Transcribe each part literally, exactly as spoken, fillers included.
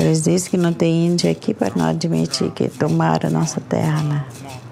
Eles dizem que não tem índio aqui para não admitir que tomaram a nossa terra, né?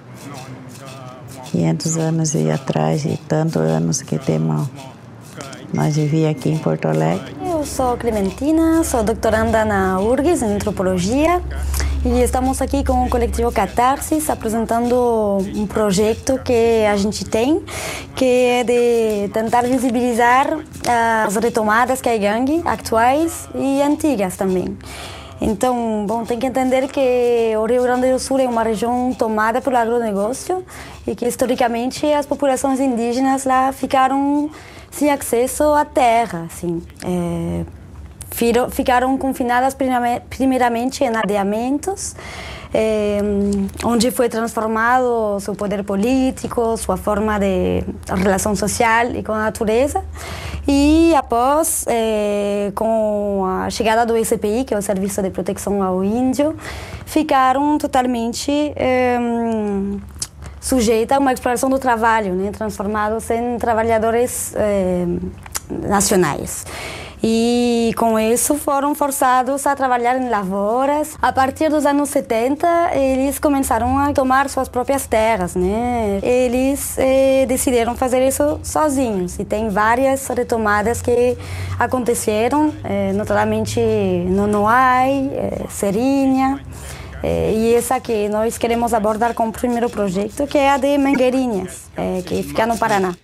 quinhentos anos aí atrás e tantos anos que temos. Nós vivíamos aqui em Porto Alegre. Eu sou Clementina, sou doutoranda na U R G S em Antropologia e estamos aqui com o coletivo Catarsis apresentando um projeto que a gente tem, que é de tentar visibilizar as retomadas Kaigangue atuais e antigas também. Então, bom, tem que entender que o Rio Grande do Sul é uma região tomada pelo agronegócio e que, historicamente, as populações indígenas lá ficaram sem acesso à terra, assim. É, ficaram confinadas primeiramente em aldeamentos, é, onde foi transformado seu poder político, sua forma de relação social e com a natureza. E após, é, com a chegada do S P I, que é o Serviço de Proteção ao Índio, ficaram totalmente é, sujeitas a uma exploração do trabalho, né, transformados em trabalhadores é, nacionais. E com isso foram forçados a trabalhar em lavouras. A partir dos anos setenta, eles começaram a tomar suas próprias terras, né? Eles eh, decidiram fazer isso sozinhos. E tem várias retomadas que aconteceram, eh, notadamente Nonoai, eh, Serinha. Eh, e essa que nós queremos abordar com o primeiro projeto, que é a de Mangueirinhas, eh, que fica no Paraná.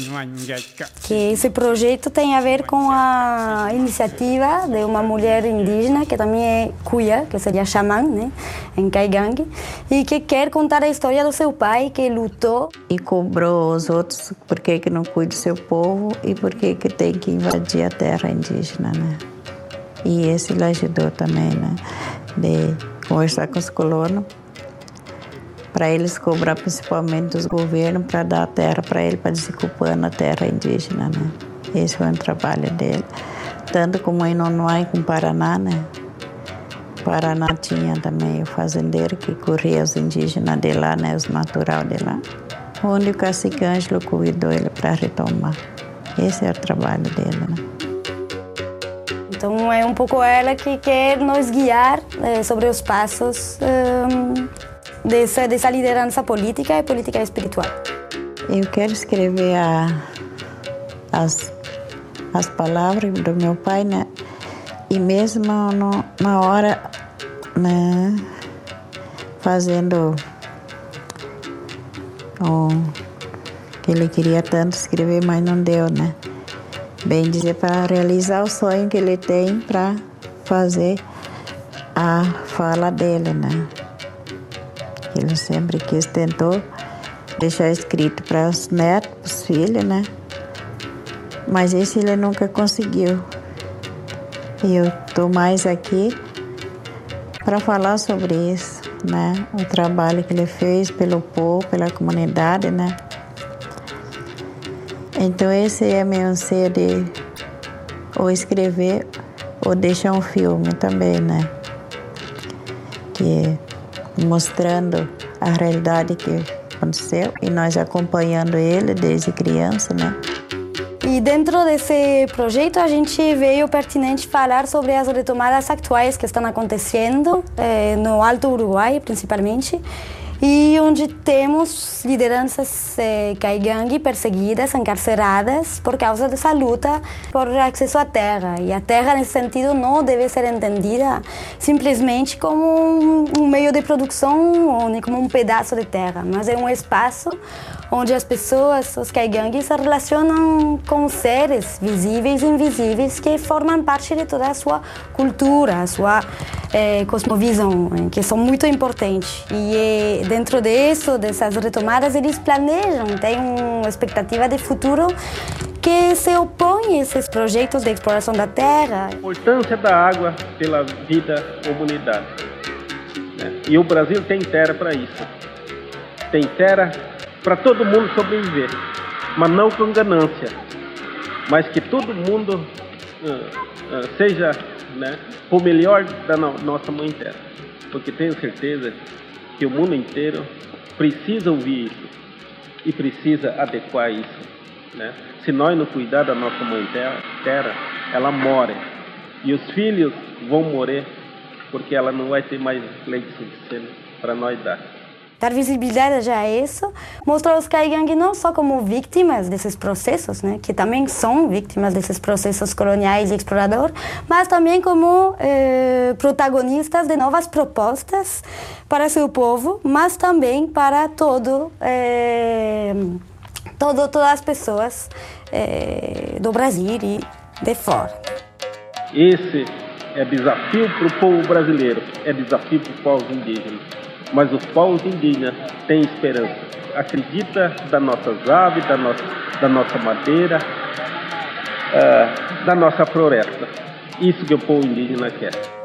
Que esse projeto tem a ver com a iniciativa de uma mulher indígena que também é cuia, que seria xamã, né, em Kaigangue, e que quer contar a história do seu pai, que lutou e cobrou os outros por que que não cuida do seu povo e por que que tem que invadir a terra indígena, né? E esse ele ajudou também, né, de conversar com os colonos, para eles cobrar principalmente dos governos para dar a terra para ele, para desocupar a terra indígena, né? Esse foi um trabalho dele. Tanto como em Nonoai com Paraná, né? Paraná tinha também o fazendeiro que corria os indígenas de lá, né? Os natural de lá. Onde o cacique Ângelo cuidou ele para retomar. Esse é o trabalho dele, né? Então é um pouco ela que quer nos guiar eh, sobre os passos um, Dessa, dessa liderança política e política espiritual. Eu quero escrever a, as, as palavras do meu pai, né? E mesmo no, na hora, né, fazendo o que ele queria tanto escrever, mas não deu, né? Bem dizer, para realizar o sonho que ele tem para fazer a fala dele, né? Ele sempre quis, tentou deixar escrito para os netos, para os filhos, né? Mas esse ele nunca conseguiu. E eu estou mais aqui para falar sobre isso, né? O trabalho que ele fez pelo povo, pela comunidade, né? Então esse é meu anseio de ou escrever ou deixar um filme também, né? Que mostrando a realidade que aconteceu e nós acompanhando ele desde criança, né? E dentro desse projeto a gente veio pertinente falar sobre as retomadas atuais que estão acontecendo eh, no Alto Uruguai, principalmente, e onde temos lideranças eh, Kaigangue perseguidas, encarceradas por causa dessa luta por acesso à terra. E a terra, nesse sentido, não deve ser entendida simplesmente como um, um meio de produção ou nem como um pedaço de terra, mas é um espaço onde as pessoas, os Kaigangues, se relacionam com seres visíveis e invisíveis que formam parte de toda a sua cultura, a sua eh, cosmovisão, que são muito importantes. E eh, dentro disso, dessas retomadas, eles planejam, têm uma expectativa de futuro que se opõe a esses projetos de exploração da terra. A importância da água pela vida comunidade. Né? E o Brasil tem terra para isso. Tem terra para todo mundo sobreviver, mas não com ganância, mas que todo mundo uh, uh, seja, né, o melhor da no nossa mãe terra, porque tenho certeza que o mundo inteiro precisa ouvir isso e precisa adequar isso, né? Se nós não cuidar da nossa mãe terra, terra, ela morre e os filhos vão morrer porque ela não vai ter mais leite suficiente para nós dar. Dar visibilidade a isso, mostrar os caigangue não só como vítimas desses processos, né, que também são vítimas desses processos coloniais e exploradores, mas também como eh, protagonistas de novas propostas para seu povo, mas também para todo, eh, todo todas as pessoas eh, do Brasil e de fora. Esse é desafio para o povo brasileiro, é desafio para os povos indígenas. Mas os povos indígenas têm esperança. Acredita das nossas aves, da nossa, da nossa madeira, uh, da nossa floresta. Isso que o povo indígena quer.